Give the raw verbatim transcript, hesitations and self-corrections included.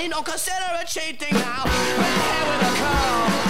Daddy, don't consider it cheating now. Red hair with a curl.